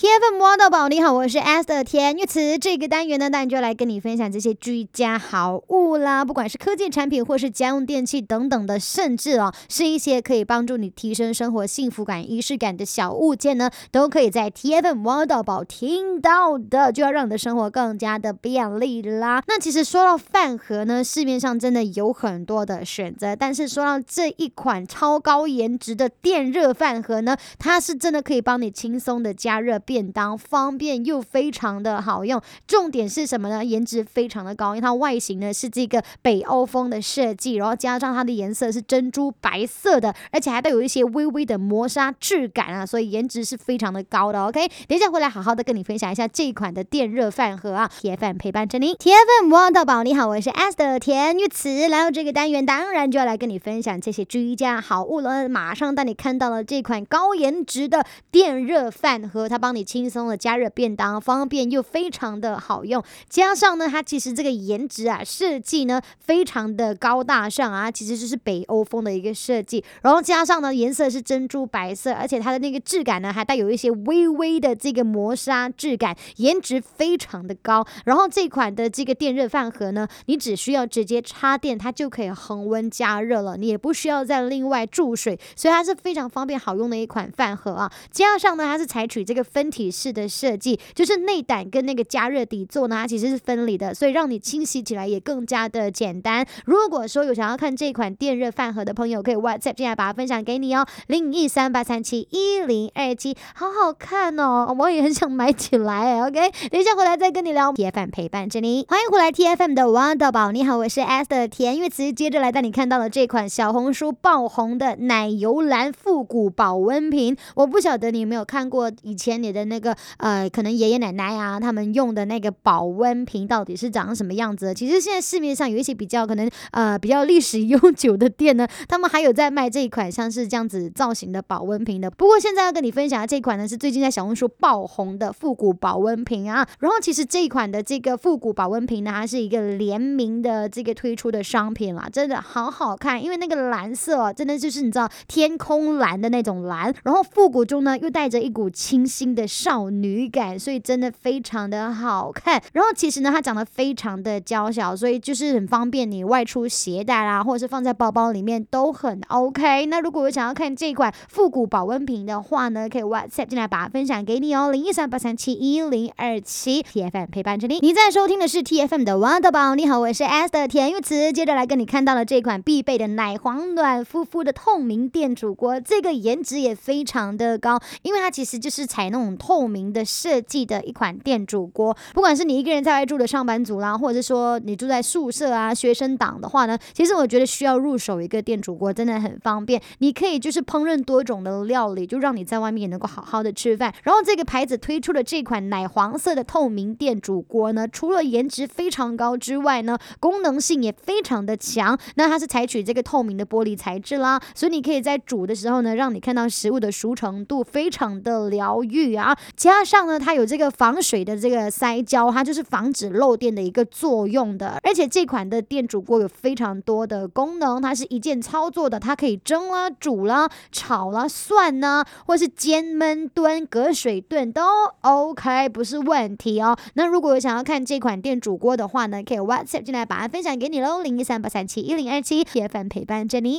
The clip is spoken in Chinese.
TFM 挖到宝，你好，我是 Esther 田玉慈。这个单元呢，当然就来跟你分享这些居家好物啦，不管是科技产品或是家用电器等等的，甚至是一些可以帮助你提升生活幸福感、仪式感的小物件呢，都可以在 TFM 挖到宝听到的，就要让你的生活更加的便利啦。那其实说到饭盒呢，市面上真的有很多的选择，但是说到这一款超高颜值的电热饭盒呢，它是真的可以帮你轻松的加热便当，方便又非常的好用。重点是什么呢？颜值非常的高，因为它外形呢是这个北欧风的设计，然后加上它的颜色是珍珠白色的，而且还带有一些微微的磨砂质感啊，所以颜值是非常的高的。OK， 等一下回来好好的跟你分享一下这一款的电热饭盒啊。TFM 陪伴着你 ，TFM 挖到宝，你好，我是 Esther 田玉慈。来到这个单元，当然就要来跟你分享这些居家好物了。马上带你看到了这款高颜值的电热饭盒，它帮你轻松的加热便当，方便又非常的好用。加上呢，它其实这个颜值啊，设计呢非常的高大上啊，其实就是北欧风的一个设计。然后加上呢，颜色是珍珠白色，而且它的那个质感呢，还带有一些微微的这个磨砂质感，颜值非常的高。然后这款的这个电热饭盒呢，你只需要直接插电，它就可以恒温加热了，你也不需要再另外注水，所以它是非常方便好用的一款饭盒啊。加上呢，它是采取这个分体式的设计，就是内胆跟那个加热底座呢，它其实是分离的，所以让你清洗起来也更加的简单。如果说有想要看这款电热饭盒的朋友，可以 WhatsApp 进来把它分享给你哦，0138371027，好好看哦，我也很想买起来。OK， 等一下回来再跟你聊。TFM 陪伴着你，欢迎回来 TFM 的挖到宝，你好，我是 Esther 田玉慈。接着来带你看到了这款小红书爆红的奶油蓝复古保温瓶。我不晓得你有没有看过以前你的那个可能爷爷奶奶啊他们用的那个保温瓶到底是长什么样子的。其实现在市面上有一些比较可能比较历史悠久的店呢，他们还有在卖这一款像是这样子造型的保温瓶的。不过现在要跟你分享的这一款呢，是最近在小红书爆红的复古保温瓶啊。然后其实这一款的这个复古保温瓶呢，它是一个联名的这个推出的商品啦，真的好好看，因为那个蓝色真的就是你知道天空蓝的那种蓝，然后复古中呢又带着一股清新的少女感，所以真的非常的好看。然后其实呢，它长得非常的娇小，所以就是很方便你外出携带啦，或者是放在包包里面都很 OK。那如果我想要看这款复古保温瓶的话呢，可以 WhatsApp 进来把它分享给你哦，0138371027 TFM 陪伴着你。你在收听的是 TFM 的挖到宝，你好，我是 Esther 田玉慈。接着来跟你看到了这款必备的奶黄暖乎乎的透明电煮锅，这个颜值也非常的高，因为它其实就是采那种透明的设计的一款电煮锅。不管是你一个人在外住的上班族啦，或者是说你住在宿舍啊、学生党的话呢，其实我觉得需要入手一个电煮锅真的很方便，你可以就是烹饪多种的料理，就让你在外面也能够好好的吃饭。然后这个牌子推出的这款奶黄色的透明电煮锅呢，除了颜值非常高之外呢，功能性也非常的强。那它是采取这个透明的玻璃材质啦，所以你可以在煮的时候呢，让你看到食物的熟成度非常的疗愈啊。加上呢，它有这个防水的这个塞胶，它就是防止漏电的一个作用的。而且这款的电煮锅有非常多的功能，它是一键操作的，它可以蒸啦、煮啦、炒啦、涮啦，或是煎、焖、炖、隔水炖都 OK， 不是问题哦。那如果想要看这款电煮锅的话呢，可以 WhatsApp 进来把它分享给你喽，0138371027 TFM 陪伴着你。